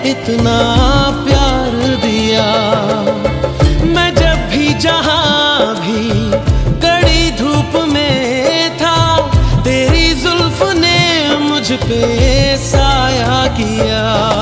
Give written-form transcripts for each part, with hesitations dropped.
इतना प्यार दिया। मैं जब भी जहां भी कड़ी धूप में था, तेरी जुल्फ ने मुझ पे साया किया।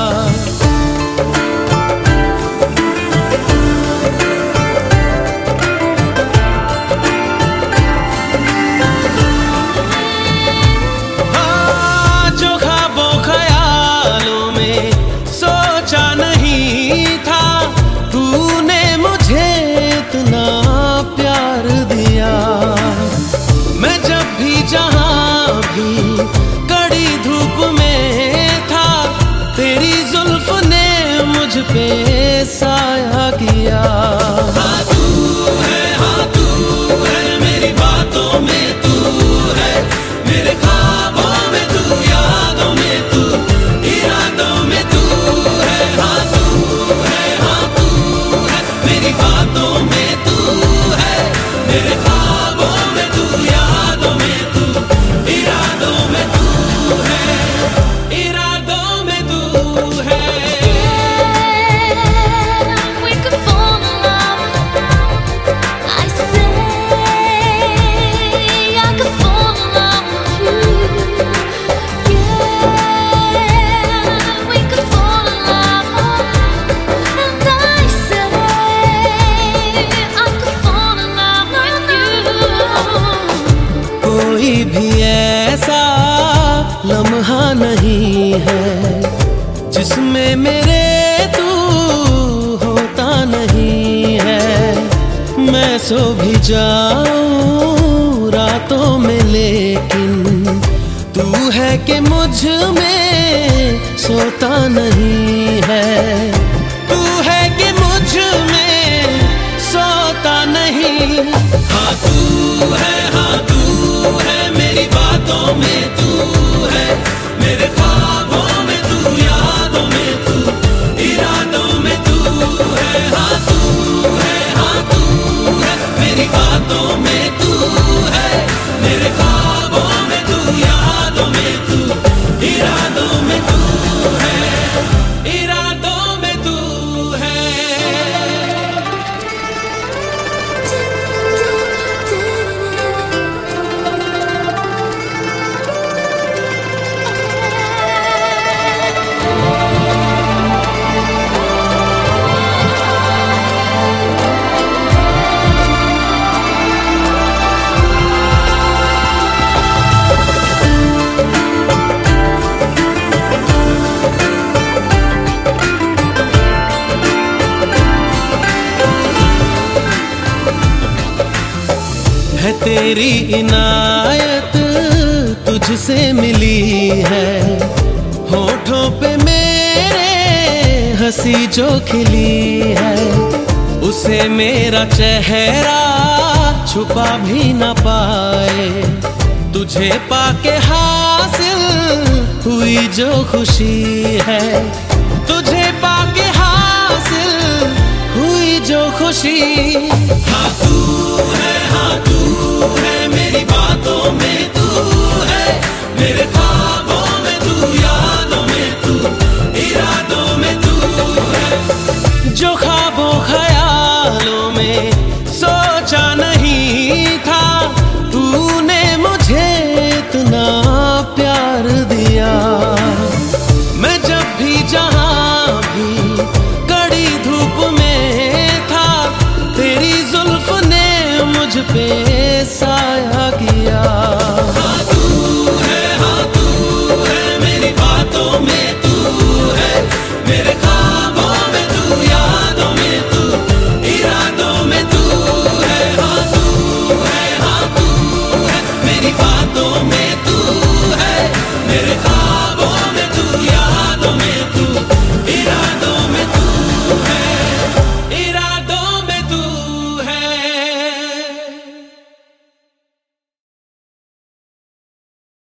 मुझ पे साया किया। हाँ तू है मेरी बातों में तू है, मेरे ख्वाबों में तू, यादों में तू, इरादों में तू है। हाँ तू है मेरी बातों में तू है, मेरे ख्वाबों में तू, यादों में तू, इरादों में तू है, इरादों में तू है। कोई भी ऐसा लम्हा नहीं है जिसमें मेरे तू होता नहीं है। मैं सो भी जाऊं रातों में, लेकिन तू है कि मुझ में सोता नहीं है। तू है कि मुझ में सोता नहीं। हाँ तू है मेरी बातों में तू है, मेरे ख्वाबों में तू, यादों में तू, इरादों में तू है। हाँ तू है मेरी बातों में तू है, मेरे ख्वाबों में तू, यादों में तू, इरादों में तू है, इरादों में तू है। है तेरी इनायत तुझसे मिली है, होठों पे मेरे हंसी जो खिली है, उसे मेरा चेहरा छुपा भी न पाए। तुझे पाके हासिल हुई जो खुशी है, तुझे पाके हासिल हुई जो खुशी। हाँ तू है मेरी बातों में तू है, मेरे ख्वाबों में तू, यादों में तू, इरादों में तू है। जो ख्वाबों ख्यालों में सोचा नहीं था, तूने मुझे इतना प्यार दिया। मैं जब भी जहां भी